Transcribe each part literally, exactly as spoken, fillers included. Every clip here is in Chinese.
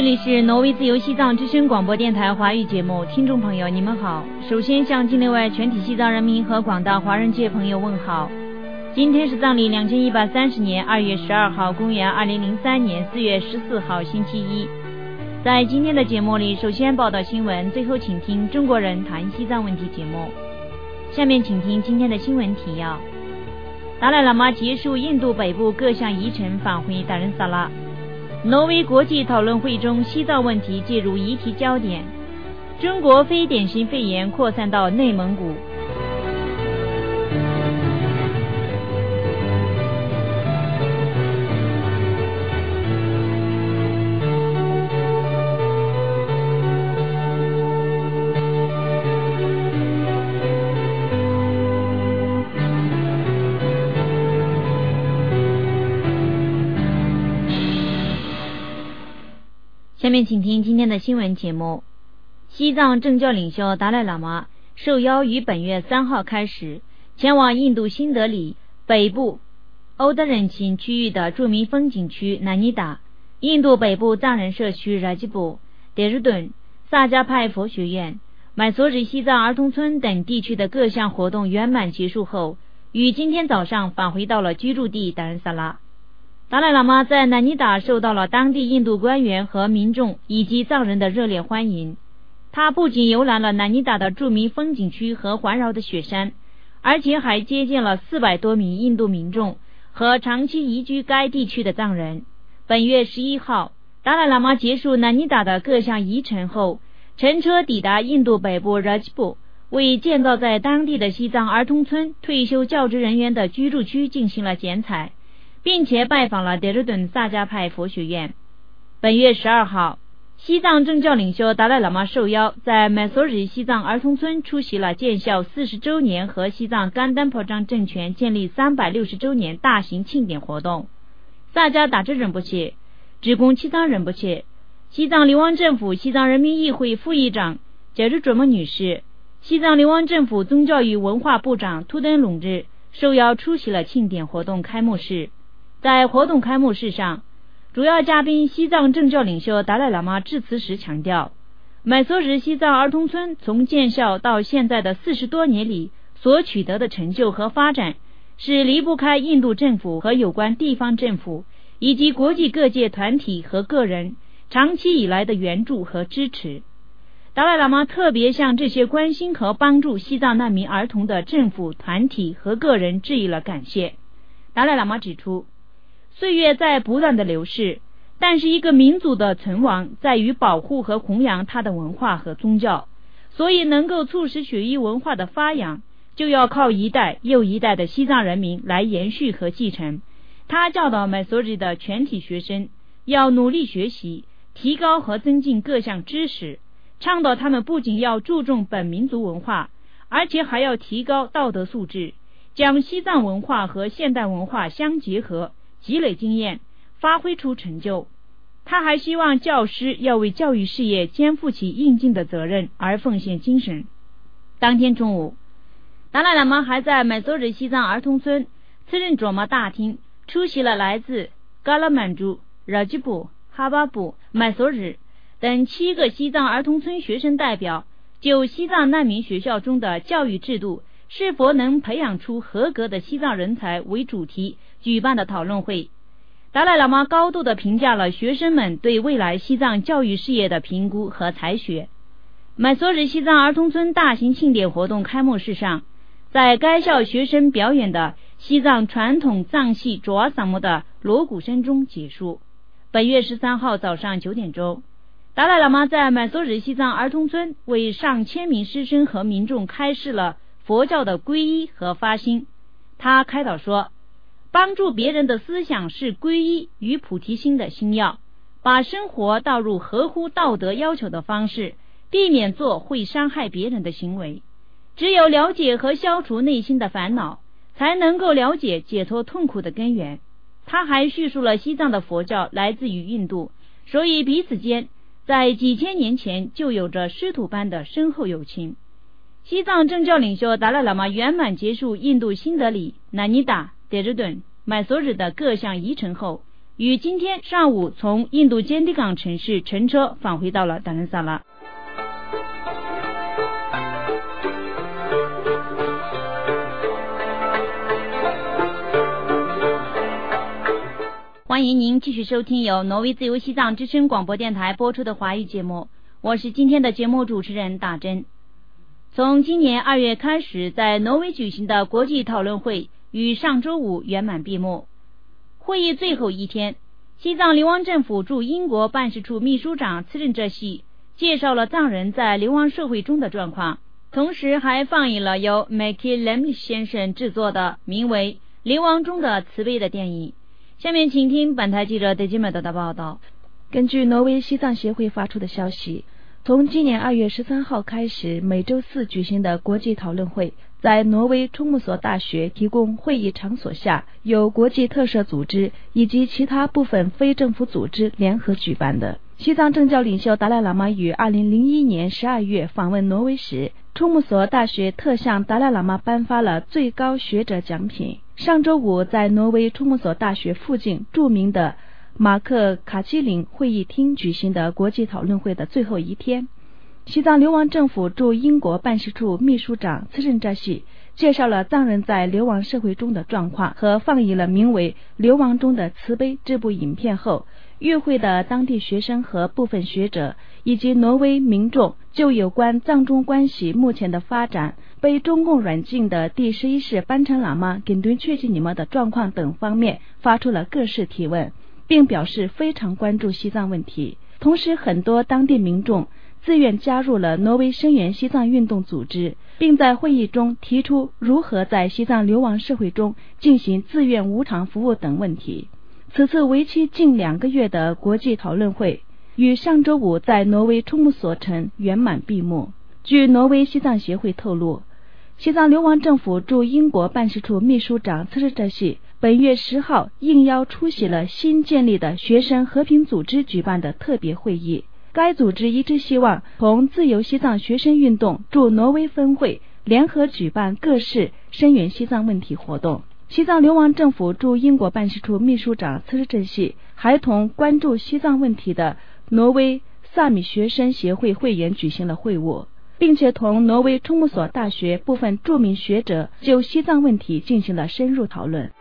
里是挪威自由西藏之声广播电台华语节目，听众朋友你们好。首先向境内外全体西藏人民和广大华人界朋友问好。今天是藏历两千一百三十年二月十二号，公元二零零三年四月十四号，星期一。在今天的节目里，首先报道新闻，最后请听中国人谈西藏问题节目。下面请听今天的新闻提要。达赖喇嘛结束印度北部各项遗臣返回达仁萨拉。挪威国际讨论会中，西藏问题介入议题焦点。中国非典型肺炎扩散到内蒙古。下面请听今天的新闻节目。西藏政教领袖达赖喇嘛受邀于本月三号开始前往印度新德里北部欧德仁钦区域的著名风景区南尼达、印度北部藏人社区拉吉布、德日顿、萨迦派佛学院、买索里西藏儿童村等地区的各项活动圆满结束后，于今天早上返回到了居住地达仁萨拉。达赖喇嘛在南尼达受到了当地印度官员和民众以及藏人的热烈欢迎。他不仅游览了南尼达的著名风景区和环绕的雪山，而且还接见了四百多名印度民众和长期移居该地区的藏人。本月十一号，达赖喇嘛结束南尼达的各项遗臣后，乘车抵达印度北部拉吉布，为建造在当地的西藏儿童村退休教职人员的居住区进行了剪彩，并且拜访了德日顿萨迦派佛学院。本月十二号，西藏政教领袖达赖喇嘛受邀在买索里西藏儿童村出席了建校四十周年和西藏甘丹破章政权建立三百六十周年大型庆典活动。萨迦达支仁波切、直贡七藏仁波切、西藏流亡政府西藏人民议会副议长杰日卓莫女士、西藏流亡政府宗教与文化部长图登隆日受邀出席了庆典活动开幕式。在活动开幕式上，主要嘉宾西藏政教领袖达赖喇嘛致辞时强调，买索里西藏儿童村从建校到现在的四十多年里所取得的成就和发展，是离不开印度政府和有关地方政府以及国际各界团体和个人长期以来的援助和支持。达赖喇嘛特别向这些关心和帮助西藏难民儿童的政府团体和个人致以了感谢。达赖喇嘛指出，岁月在不断的流逝，但是一个民族的存亡在于保护和弘扬它的文化和宗教，所以能够促使血裔文化的发扬，就要靠一代又一代的西藏人民来延续和继承。他教导买索里的全体学生要努力学习，提高和增进各项知识，倡导他们不仅要注重本民族文化，而且还要提高道德素质，将西藏文化和现代文化相结合，积累经验，发挥出成就。他还希望教师要为教育事业肩负起应尽的责任而奉献精神。当天中午，达赖喇嘛还在买索里西藏儿童村次仁卓玛大厅出席了来自嘎拉满珠、拉吉布、哈巴布、买索里等七个西藏儿童村学生代表就西藏难民学校中的教育制度是否能培养出合格的西藏人才为主题举办的讨论会。达赖喇嘛高度地评价了学生们对未来西藏教育事业的评估和才学。买索里西藏儿童村大型庆典活动开幕式上，在该校学生表演的西藏传统藏戏卓瓦萨姆的锣鼓声中结束。本月十三号早上九点钟，达赖喇嘛在买索里西藏儿童村为上千名师生和民众开示了佛教的皈依和发心。他开导说，帮助别人的思想是皈依与菩提心的心要，把生活导入合乎道德要求的方式，避免做会伤害别人的行为。只有了解和消除内心的烦恼，才能够了解解脱痛苦的根源。他还叙述了西藏的佛教来自于印度，所以彼此间在几千年前就有着师徒般的深厚友情。西藏政教领袖达赖喇嘛圆满结束印度新德里、南尼达、德日顿、买索里的各项遗臣后， 于今天上午从印度坚地港城市乘车返回到了达兰萨拉。欢迎您继续收听由挪威自由西藏之声广播电台播出的华语节目，我是今天的节目主持人大珍。从今年二月开始，在挪威举行的国际讨论会于上周五圆满闭幕。会议最后一天，西藏流亡政府驻英国办事处秘书长次任哲西介绍了藏人在流亡社会中的状况，同时还放映了由 Mickey Lemley 先生制作的名为《流亡中的慈悲》的电影。下面请听本台记者德基梅德的报道。 根据挪威西藏协会发出的消息，从今年二月十三号开始，每周四举行的国际讨论会在挪威充木索大学提供会议场所下，由国际特赦组织以及其他部分非政府组织联合举办的。西藏政教领袖达赖喇嘛于二零零一年十二月访问挪威时，充木索大学特向达赖喇嘛颁发了最高学者奖品。上周五，在挪威充木索大学附近著名的马克卡基林会议厅举行的国际讨论会的最后一天，西藏流亡政府驻英国办事处秘书长次任扎西介绍了藏人在流亡社会中的状况和放映了名为《流亡中的慈悲》这部影片后，与会的当地学生和部分学者以及挪威民众就有关藏中关系目前的发展、被中共软禁的第十一世班禅喇嘛跟对确信你们的状况等方面发出了各式提问，并表示非常关注西藏问题。同时，很多当地民众自愿加入了挪威声援西藏运动组织，并在会议中提出如何在西藏流亡社会中进行自愿无偿服务等问题。此次为期近两个月的国际讨论会于上周五在挪威充木索城圆满闭幕。据挪威西藏协会透露，西藏流亡政府驻英国办事处秘书长次日哲西本月十号应邀出席了新建立的学生和平组织举办的特别会议。该组织一直希望同自由西藏学生运动驻挪威分会联合举办各式声援西藏问题活动。西藏流亡政府驻英国办事处秘书长次日哲西还同关注西藏问题的挪威萨米学生协会会员举行了会晤，并且同挪威充木索大学部分著名学者就西藏问题进行了深入讨论。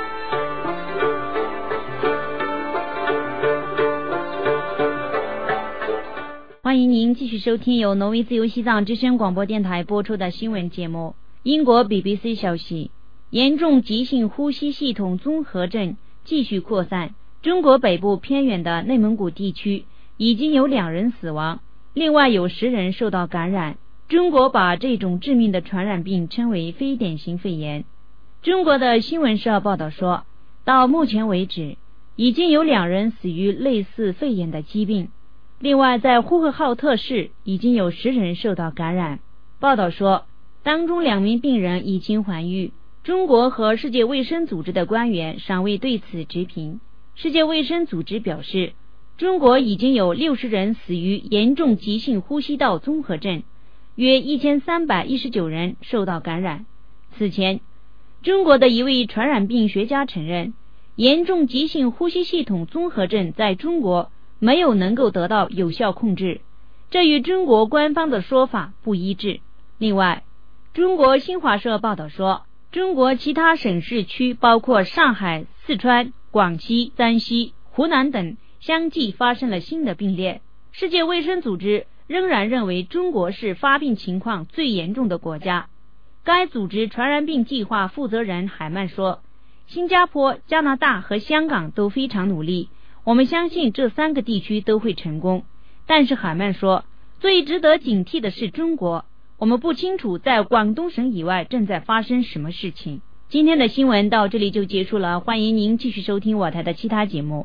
欢迎您继续收听由挪威自由西藏之声广播电台播出的新闻节目。英国 B B C 消息，严重急性呼吸系统综合症继续扩散，中国北部偏远的内蒙古地区已经有两人死亡，另外有十人受到感染。中国把这种致命的传染病称为非典型肺炎。中国的新闻社报道说，到目前为止已经有两人死于类似肺炎的疾病，另外在呼和浩特市已经有十人受到感染。报道说，当中两名病人已经痊愈。中国和世界卫生组织的官员尚未对此置评。世界卫生组织表示，中国已经有六十人死于严重急性呼吸道综合症，约一千三百一十九人受到感染。此前，中国的一位传染病学家承认，严重急性呼吸系统综合症在中国没有能够得到有效控制，这与中国官方的说法不一致。另外，中国新华社报道说，中国其他省市区包括上海、四川、广西、山西、湖南等相继发生了新的病例。世界卫生组织仍然认为中国是发病情况最严重的国家。该组织传染病计划负责人海曼说，新加坡、加拿大和香港都非常努力，我们相信这三个地区都会成功。但是海曼说，最值得警惕的是中国，我们不清楚在广东省以外正在发生什么事情。今天的新闻到这里就结束了，欢迎您继续收听我台的其他节目。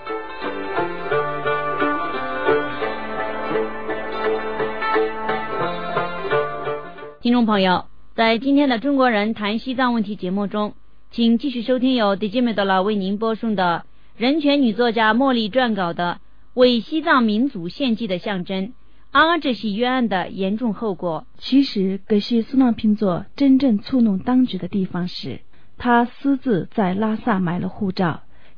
听众朋友，在今天的中国人谈西藏问题节目中，请继续收听由迪基梅德拉为您播送的人权女作家茉莉撰稿的为西藏民族献祭的象征阿阿这起冤案的严重后果。 其实格西苏纳平佐真正触弄当局的地方是，他私自在拉萨买了护照，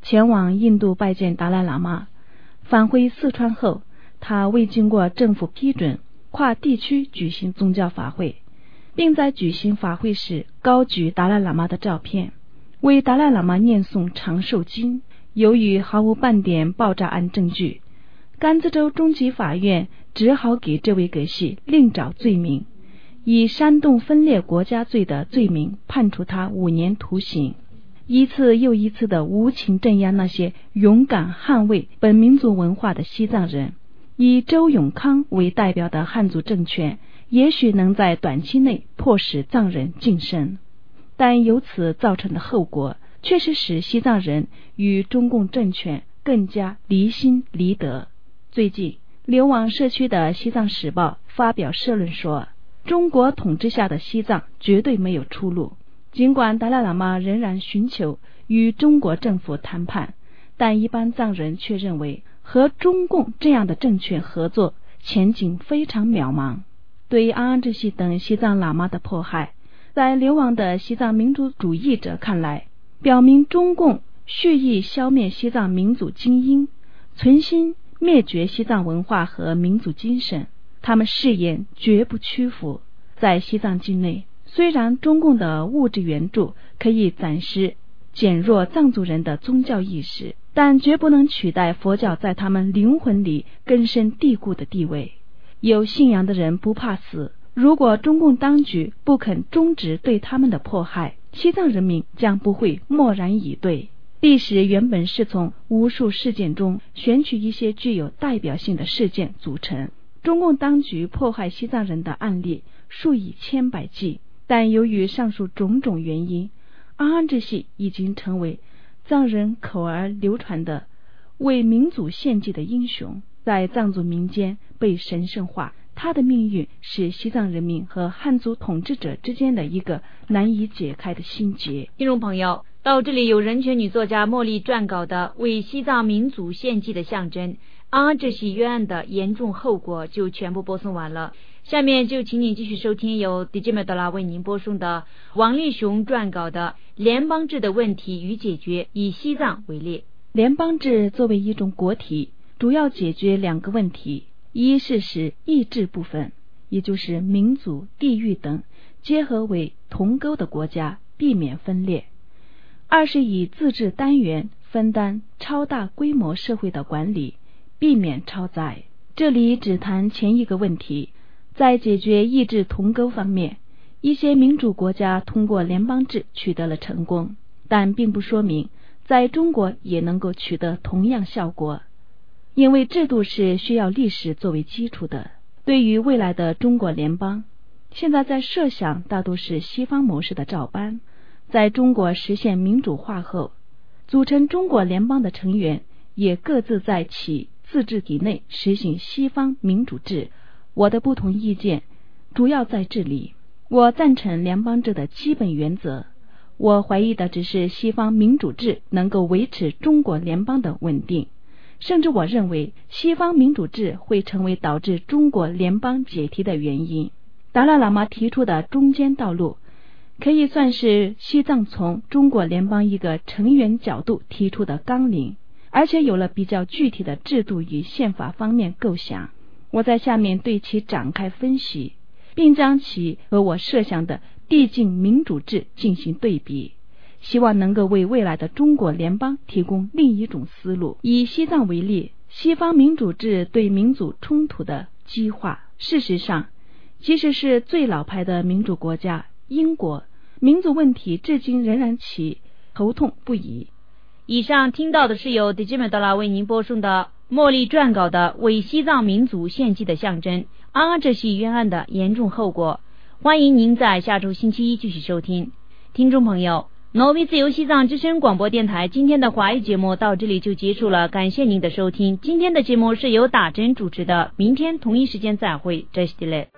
前往印度拜见达赖喇嘛。返回四川后，他未经过政府批准，跨地区举行宗教法会，并在举行法会时高举达赖喇嘛的照片，为达赖喇嘛念诵长寿经。由于毫无半点爆炸案证据，甘孜州中级法院只好给这位格西另找罪名，以煽动分裂国家罪的罪名判处他五年徒刑，一次又一次的无情镇压那些勇敢捍卫本民族文化的西藏人。以周永康为代表的汉族政权也许能在短期内迫使藏人晋升，但由此造成的后果确实使西藏人与中共政权更加离心离德。最近，流亡社区的西藏时报发表社论说，中国统治下的西藏绝对没有出路。尽管达赖喇嘛仍然寻求与中国政府谈判，但一般藏人却认为和中共这样的政权合作前景非常渺茫。对安安之系等西藏喇嘛的迫害，在流亡的西藏民族主义者看来，表明中共蓄意消灭西藏民族精英，存心灭绝西藏文化和民族精神。他们誓言绝不屈服。在西藏境内，虽然中共的物质援助可以暂时减弱藏族人的宗教意识，但绝不能取代佛教在他们灵魂里根深蒂固的地位。有信仰的人不怕死，如果中共当局不肯终止对他们的迫害，西藏人民将不会漠然以对。历史原本是从无数事件中选取一些具有代表性的事件组成，中共当局迫害西藏人的案例数以千百计，但由于上述种种原因，安安之系已经成为藏人口而流传的为民族献祭的英雄，在藏族民间被神圣化。他的命运是西藏人民和汉族统治者之间的一个难以解开的心结。 听众朋友，到这里有人权女作家茉莉撰稿的为西藏民族献祭的象征安安之系冤案的严重后果就全部播送完了。下面就请你继续收听由迪杰梅德拉为您播送的王立雄撰稿的联邦制的问题与解决，以西藏为例。 联邦制作为一种国体，主要解决两个问题，一是使意志部分，也就是民族、地域等结合为同构的国家，避免分裂；二是以自治单元分担超大规模社会的管理，避免超载。这里只谈前一个问题。在解决意志同构方面，一些民主国家通过联邦制取得了成功，但并不说明在中国也能够取得同样效果，因为制度是需要历史作为基础的。对于未来的中国联邦，现在在设想大多是西方模式的照搬。在中国实现民主化后，组成中国联邦的成员也各自在其自治体内实行西方民主制。我的不同意见主要在这里。我赞成联邦制的基本原则，我怀疑的只是西方民主制能够维持中国联邦的稳定，甚至我认为西方民主制会成为导致中国联邦解体的原因。达赖喇嘛提出的中间道路可以算是西藏从中国联邦一个成员角度提出的纲领，而且有了比较具体的制度与宪法方面构想。我在下面对其展开分析，并将其和我设想的递进民主制进行对比，希望能够为未来的中国联邦提供另一种思路。以西藏为例，西方民主制对民族冲突的激化，事实上即使是最老牌的民主国家英国，民族问题至今仍然其头痛不已。 以上听到的是由迪吉梅德拉为您播送的茉莉撰稿的为西藏民族献祭的象征安安这系冤案的严重后果。欢迎您在下周星期一继续收听。听众朋友，挪威自由西藏之声广播电台今天的华语节目到这里就结束了，感谢您的收听。今天的节目是由打针主持的，明天同一时间再会，这是迪雷。